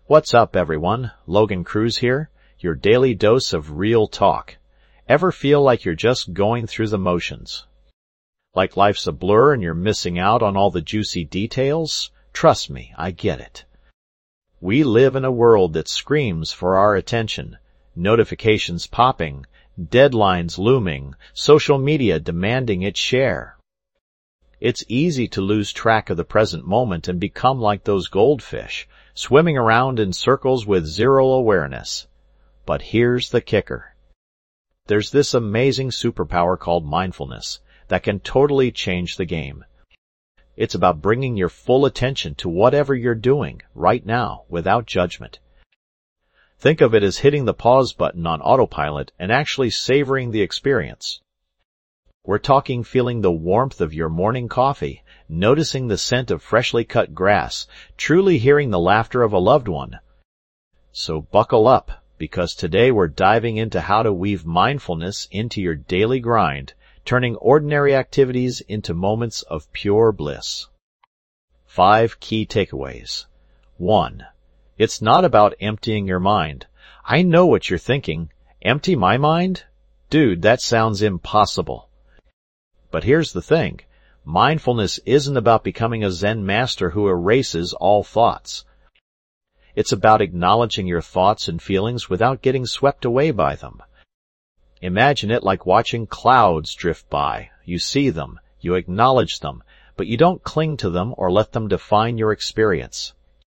What's up, everyone? Logan Cruz here, your daily dose of real talk. Ever feel like you're just going through the motions? Like life's a blur and you're missing out on all the juicy details? Trust me, I get it. We live in a world that screams for our attention. Notifications popping, deadlines looming, social media demanding its share. It's easy to lose track of the present moment and become like those goldfish, swimming around in circles with zero awareness. But here's the kicker. There's this amazing superpower called mindfulness that can totally change the game. It's about bringing your full attention to whatever you're doing right now without judgment. Think of it as hitting the pause button on autopilot and actually savoring the experience. We're talking feeling the warmth of your morning coffee, noticing the scent of freshly cut grass, truly hearing the laughter of a loved one. So buckle up, because today we're diving into how to weave mindfulness into your daily grind, turning ordinary activities into moments of pure bliss. 5 key takeaways. 1. It's not about emptying your mind. I know what you're thinking. Empty my mind? Dude, that sounds impossible. But here's the thing. Mindfulness isn't about becoming a Zen master who erases all thoughts. It's about acknowledging your thoughts and feelings without getting swept away by them. Imagine it like watching clouds drift by. You see them, you acknowledge them, but you don't cling to them or let them define your experience.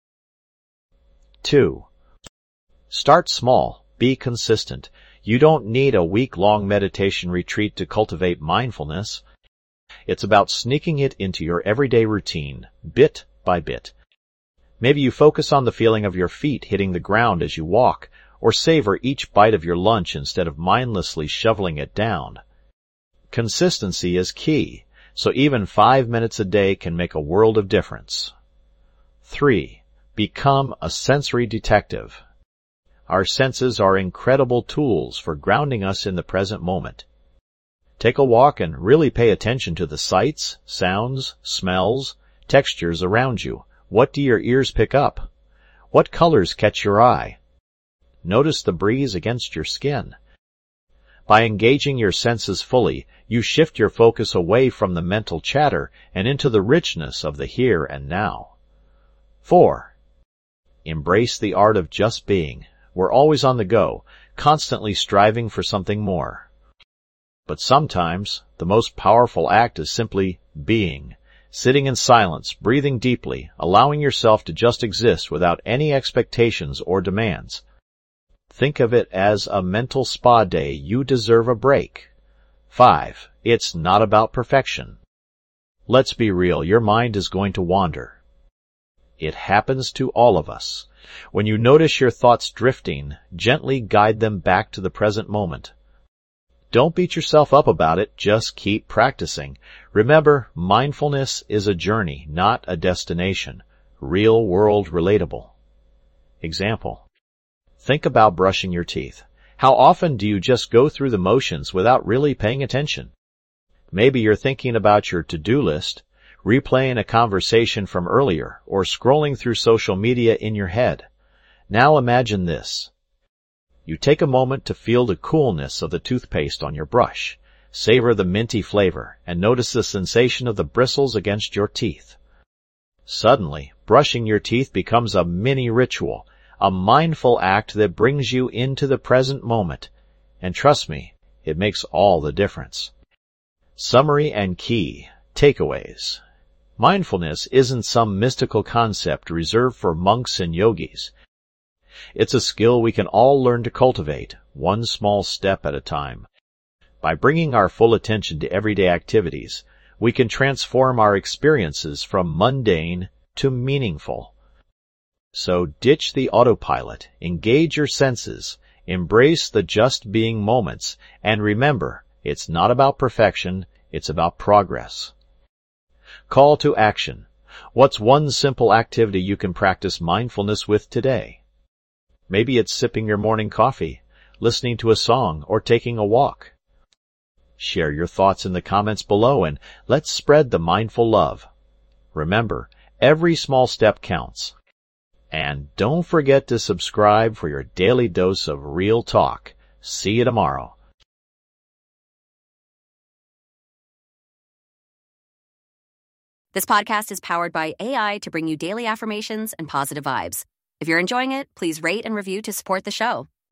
2. Start small. Be consistent. You don't need a week-long meditation retreat to cultivate mindfulness. It's about sneaking it into your everyday routine, bit by bit. Maybe you focus on the feeling of your feet hitting the ground as you walk, or savor each bite of your lunch instead of mindlessly shoveling it down. Consistency is key, so even 5 minutes a day can make a world of difference. 3. Become a sensory detective. Our senses are incredible tools for grounding us in the present moment. Take a walk and really pay attention to the sights, sounds, smells, textures around you. What do your ears pick up? What colors catch your eye? Notice the breeze against your skin. By engaging your senses fully, you shift your focus away from the mental chatter and into the richness of the here and now. 4. Embrace the art of just being. We're always on the go, constantly striving for something more. But sometimes, the most powerful act is simply being, sitting in silence, breathing deeply, allowing yourself to just exist without any expectations or demands. Think of it as a mental spa day. You deserve a break. 5. It's not about perfection. Let's be real, your mind is going to wander. It happens to all of us. When you notice your thoughts drifting, gently guide them back to the present moment. Don't beat yourself up about it, just keep practicing. Remember, mindfulness is a journey, not a destination. Real world relatable. Example. Think about brushing your teeth. How often do you just go through the motions without really paying attention? Maybe you're thinking about your to-do list, replaying a conversation from earlier, or scrolling through social media in your head. Now imagine this. You take a moment to feel the coolness of the toothpaste on your brush, savor the minty flavor, and notice the sensation of the bristles against your teeth. Suddenly, brushing your teeth becomes a mini ritual, a mindful act that brings you into the present moment. And trust me, it makes all the difference. Summary and key takeaways. Mindfulness isn't some mystical concept reserved for monks and yogis. It's a skill we can all learn to cultivate, one small step at a time. By bringing our full attention to everyday activities, we can transform our experiences from mundane to meaningful. So ditch the autopilot, engage your senses, embrace the just being moments, and remember, it's not about perfection, it's about progress. Call to action. What's one simple activity you can practice mindfulness with today? Maybe it's sipping your morning coffee, listening to a song, or taking a walk. Share your thoughts in the comments below and let's spread the mindful love. Remember, every small step counts. And don't forget to subscribe for your daily dose of real talk. See you tomorrow. This podcast is powered by AI to bring you daily affirmations and positive vibes. If you're enjoying it, please rate and review to support the show.